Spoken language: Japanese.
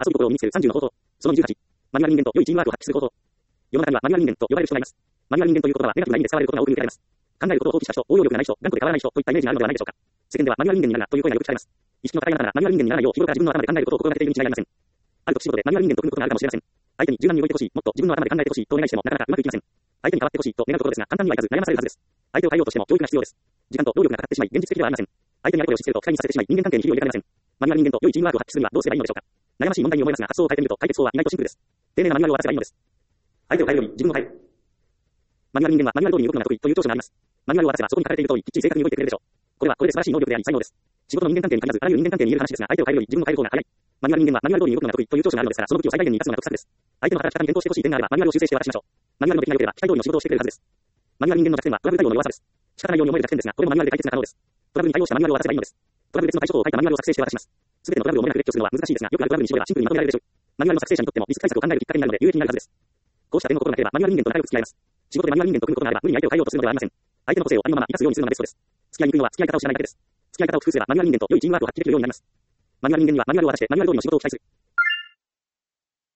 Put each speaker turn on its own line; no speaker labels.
遊び心を身につける30の方法。その28。マニュアル人間と良いチームワークを発揮する方法。世の中にはマニュアル人間と呼ばれる人がいます。マニュアル人間という言葉はネガティブな意味で使われることが多く見受けられます。考えることを放棄した人、応用力がない人、頑固で変わらない人といったイメージがあるのではないでしょうか。世間ではマニュアル人間になるなという声がよく聞かれます。意識の高い方ならマニュアル人間にならないよう日頃から自分の頭で考えることを心がけているに違いありません。ある時仕事でマニュアル人間と組むことがあるかもしれません。相手に柔軟に動いてほしい、もっと自分の頭で考えてほしいとお願いしてもなかなかうまくいきません。相手に変わってほしいと願うことですが簡単にはいかず悩まされるはずです。相手を変えようとしても教育が必要です。時間と労力がかかってしまい現実的ではありません。相手にやることを押し付けると機械にさせてしまい人間関係に肥料を入れられません。マニュアル人間と良いチームワークを発揮するにはどうすればいいのでしょうか。悩ましい問題に思いますが発想を変えてみると解決法は意外とシンプルです。丁寧なマニュアルを渡せばいいのです。相手を変えるより自分を変える。マニュアル人間はマニュアル通りに動くのが得意という長所があります。マニュアルを渡せばそこに書かれている通りきっちり正確に動いてくれるでしょう。これはこれで素晴らしい能力であり才能です。仕事の人間関係に限らずあらゆる人間関係に言える話ですが相手を変えるより自分を変える方が早い。マニュアル人間はマニュアル通りに動くのが得意という長所があるのですからその武器を最大限に生かすのが得策です。相手の働き方に検討してほしい点があればマニュアルを修正して渡しましょう。マニュアルの出来が良ければ機械通りの仕事をしてくれるはずです。マニュアル人間の弱点はトラブル対応の弱さです。仕方ないように思える弱点ですがこれもマニュアルで解決が可能です。トラブルに対応したマニュアルを渡せばいいのです。トラブル別の対処法を書いたマニュアルを作成して渡します。すべてのトラブルを漏れなく列挙するのは難しいですがよくあるトラブルに絞ればシンプルにまとめられるでしょう。マニュアルの作成者にとってもリスク対策を考えるきっかけになるので有益になるはずです。こうした点のことがなければマニュアル人間と仲良く付き合います。仕事でマニュアル人間と組むことがあれば無理に相手を変えようとするのではありません。相手の個性をありのまま生かすようにするのがベストです。付き合いにくいのは付き合い方を知らないだけです。付き合い方を工夫すればマニュアル人間と良いチームワークを発揮できるようになります。マニュアル人間にはマニュアルを渡してマニュアル通りの仕事を期待する。